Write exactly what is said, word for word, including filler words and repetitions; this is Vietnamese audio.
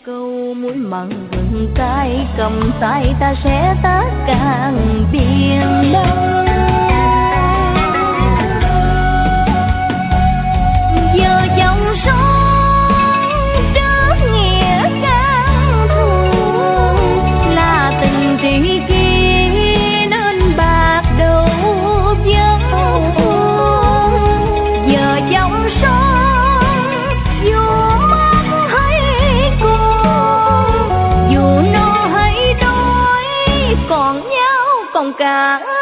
câu muối mặn vừng tay, cầm tay ta sẽ tất càng biển đông. Giờ dòng sông trước nghĩa can thù, là tình tri kỷ nên bạc đầu dấu. Giờ dòng sông dù mất hay cùng, dù no hay đói còn nhau còn cả